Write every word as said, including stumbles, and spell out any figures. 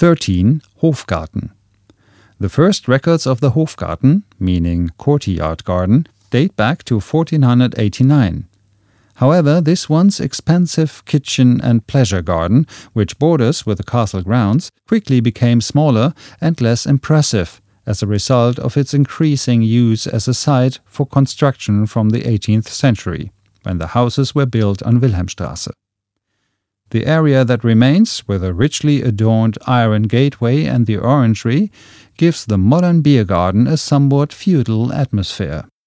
thirteen. Hofgarten. The first records of the Hofgarten, meaning courtyard garden, date back to fourteen eighty-nine. However, this once expansive kitchen and pleasure garden, which borders with the castle grounds, quickly became smaller and less impressive as a result of its increasing use as a site for construction from the eighteenth century, when the houses were built on Wilhelmstrasse. The area that remains, with a richly adorned iron gateway and the orangery, gives the modern beer garden a somewhat feudal atmosphere.